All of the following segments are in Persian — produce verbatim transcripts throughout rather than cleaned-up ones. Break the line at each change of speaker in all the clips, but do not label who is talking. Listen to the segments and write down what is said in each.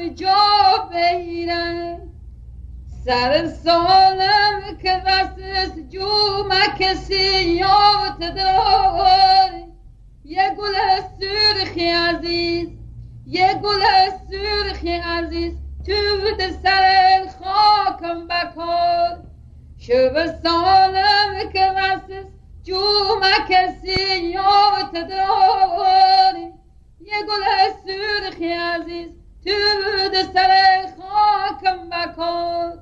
جا بگیرم سر سالم که رسس جومک سیات دار یه گل سرخی عزیز یه گل سرخی عزیز تو ده سر خاکم بکار شب سالم که رسس جومک سیات دار یه گل سرخی عزیز تو ده سر خاکم بکار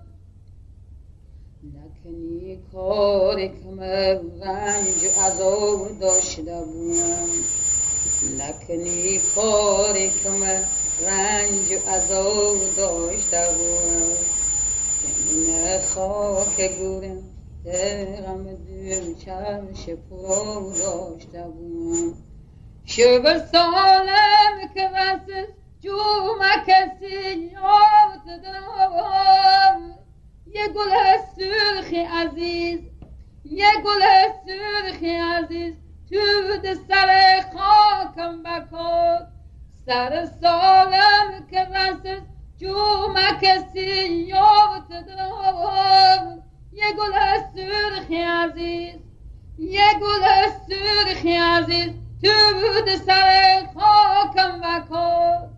لکنی کاری که من رنج و عذاب داشته بودم لکنی کاری که من رنج و عذاب داشته بودم من خاک گورم درم دل چرش پرو داشته بودم شب سالم که رسد جومک سیات دارم یه گل سرخی عزیز یه گل سرخی عزیز تو ده سر خاکم بکار سر سالم که رسد جومک سیات دارم یه گل سرخی عزیز یه گل سرخی عزیز تو ده سر خاکم بکار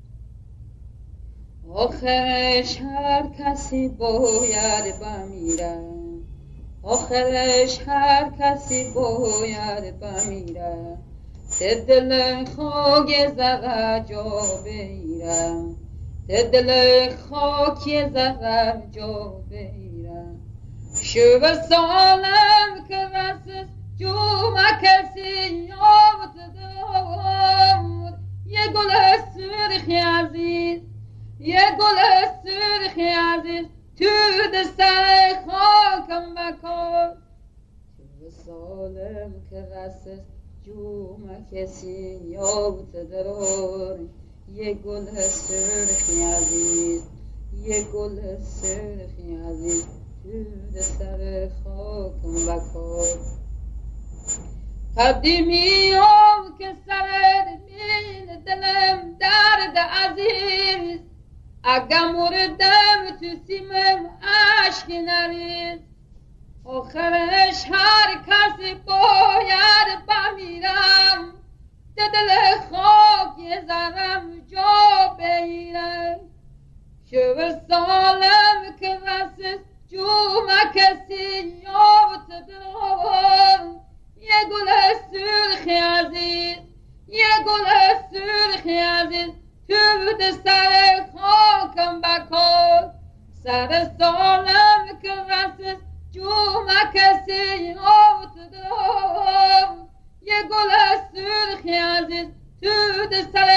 آخرش هر کسی باید بمیره آخرش هر کسی باید بمیره ته دل خاک زغر جا بگیرم ته دل خاک زغر جا بگیرم شب سالم که رسد جومک سیات دار یه گل سرخی عزیز یه گل سرخی عزیز تو ده سر خاکم بکار شب سالم که رسد جومک سیات دار یه گل سرخی عزیز یه گل سرخی عزیز تو ده سر خاکم بکار قدیمیام که سر بین دلم درد عزیز اگه مردم تو سیمم عشق نریز آخرش هر کسی باید بمیرم دل خاک یه ذرم جا بگیرم شب سالم که رسد جومک سیات دارم یه گل سرخی عزیز یه گل سرخی عزیز تو ده سر خاکم بکار سر سالم که رسد جومک سیات دارم یه گل سرخی عزیز تو ده سر